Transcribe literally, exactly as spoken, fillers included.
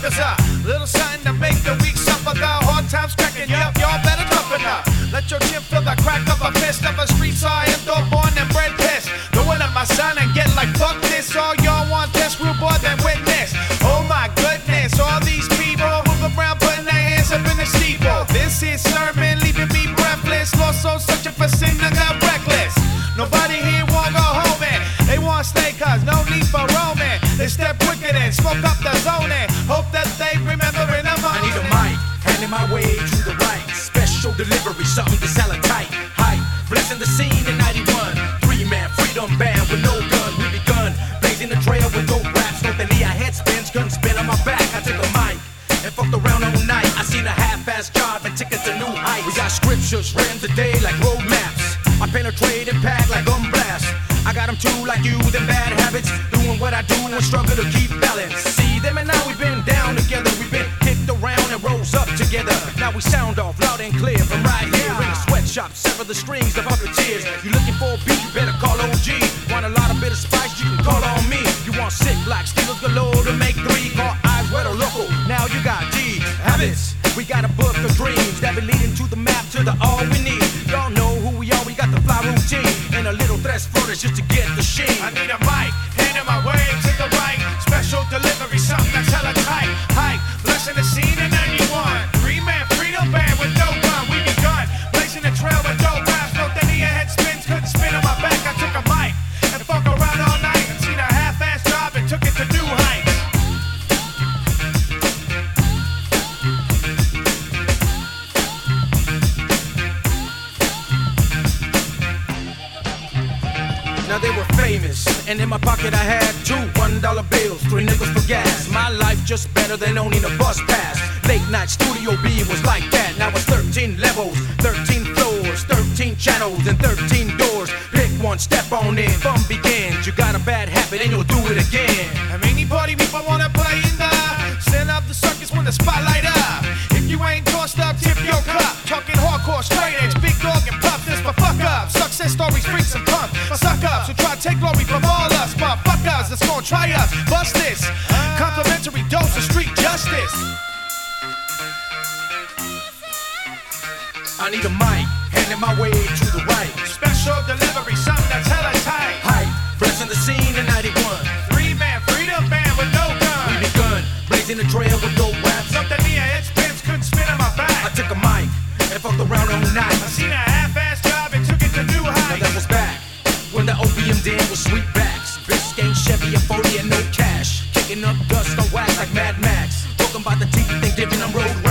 numbers up. Little something to make the weak suffer. The hard times cracking, yup, y'all better toughen up. Let your chin feel the crack of a fist of a street saw indoor born and bred pissed. Go in at my son and get like fuck this. All y'all want this real boy then witness. Oh my goodness, all these people move around putting their hands up in the steeple. This is sermon leaving me breathless. Lost soul searching for sin, I got reckless. Nobody here want go home and they want stay cause no need for roaming. They step quicker than smoke up the zone and hope that they remember in the morning. I need a mic, handing my way to the right. Special delivery, something that's hella tight. Hype, blessing the scene in ninety-one. Three-man freedom band with no gun. We begun blazing the trail with dope raps. No tenía head spins, gun spin on my back. I took a mic and fucked around all night. I seen a half-ass job and tickets to new heights. We got scriptures written today like road maps. I penetrate and pack like gun blast. I got them too like you, them bad habits. Doing what I do and struggle to keep balance. See them and now we've been down together. We've been kicked around and rose up together. Now we sound off loud and clear from right here in the sweatshop. Sever the strings of puppeteers. You looking for a beat, you better call O G. Want a lot of bit of spice, you can call on me. You want sick like Steelers galore to make three. Call eyes wet or local, now you got G. Habits, we got a book of dreams that be leading to the map, to the all we need. Y'all know who we are, we got the fly routine. And a little tres flores just to get the sheen. I need a mic, handing my way to the right. Special delivery, something that's hella tight. Hype, blessing the scene in ninety-one. Three-man freedom band with no gun. We begun blazing the trail with no raps. No tenía head spins, couldn't spin on my back. I took a mic and fuck around all night. And seen a half-ass job and took it to new heights. Now they were famous, and in my pocket I had two one dollar bills, three nickels for gas. My life just better than owning a bus pass. Late night Studio B was like that. Now it's thirteen levels, thirteen floors, thirteen channels, and thirteen doors. Pick one, step on in, fun begins. You got a bad habit and you'll do it again. How many party people wanna play in the center of the circus when the spotlight up? If you ain't tossed up, tip your cup. Talking hardcore, straight edge, big dog and puff this for fuck up. Success stories, freaks and punk, suck ups who try to take glory from all us. Motherfuckers that's gonna try us, bust this. Complimentary dose of street justice. I need a mic, handing my way to the right. Special delivery, something that's hella tight. Hype, blessing the scene in ninety-one. Three-man freedom band with no gun. We begun blazing the trail with dope raps. Something near head spins, couldn't spin on my back. I took a mic and fucked around all night. I seen a half-ass job and took it to new Now heights. that was back when the opium den was sweetbacks. Biscayne, Chevy, and forty and no cash. Kicking up dust on wax like Mad Max. Talking about the teeth and giving them road